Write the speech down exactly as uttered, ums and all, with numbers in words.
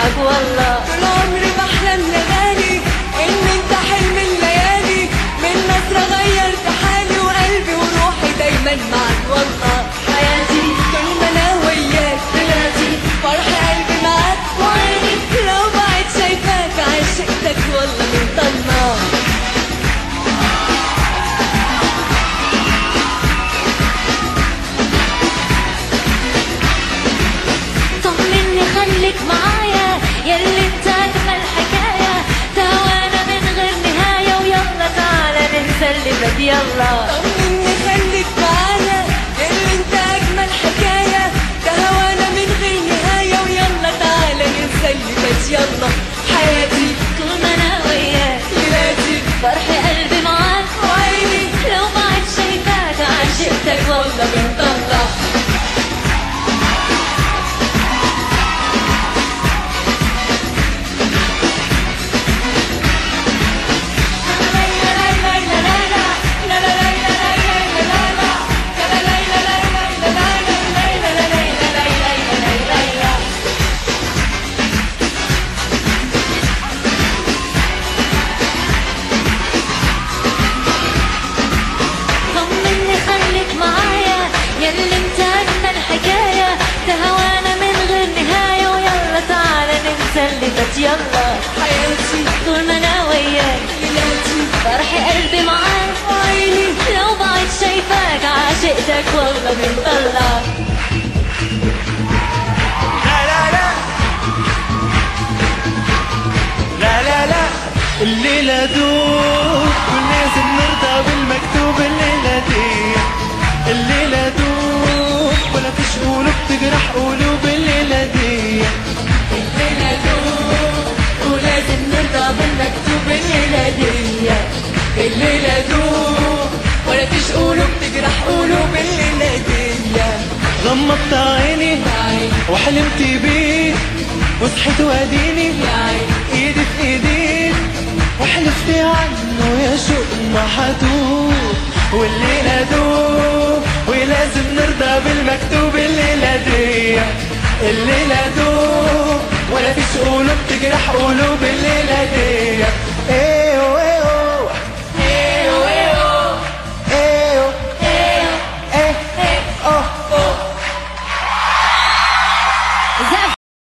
معاك والله. طول عمري بحلم لغالي ان انت حلم الليالي، من نظرة غيرت حالي وقلبي وروحي دايما معاك والله. حياتي طول ما انا وياك بلادي فرح قلبي معاك وعيني، لو بعد شايفاك عشقتك والله من ضلمة. طمني خليك معايا ياللي انت اجمل حكايه، تهوانا من غير نهايه ويلا تعالى ننسى اللي فات يلا. طمني خليك معايا اللي انت اجمل حكايه، ده هوانا من غير نهايه ويلا تعالى ننسى اللي فات يلا. حياتي طول ما انا وياك ليلاتي فرح قلبي معاك وعيني، لو ما عاد شايفاك عشقتك والله من طلع. طمني خليك معايا ياللي انت اجمل حكايه، ده هوانا من غير نهايه ويلا تعالى ننسى اللي فات يلا. حياتي طول ما انا وياك ليلاتي فرح قلبي معاك وعيني، لو بعد شايفاك عشقتك والله بنطلع. لا لا لا لا لا لا الليلة دوب ولازم نرضى بالمكتوب. الليلة دي الليلة دوب ولا فيش قلوب تجرح قلوب. الليلة دي الليلة دوب ولازم نرضى بالمكتوب. الليلة دي الليلة دوب ولا فيش قلوب تجرح قلوب. الليلة دي غمضت عيني عين وحلمت بيه وصحيت واديني ايدي في ايديك وحلفت عنه يا شوق ما حدوب. والليلة دوب ولازم نرضى بالمكتوب. الليلة دي الليلة دوب ولا فيش قلوب تجرح قلوب. الليلة دي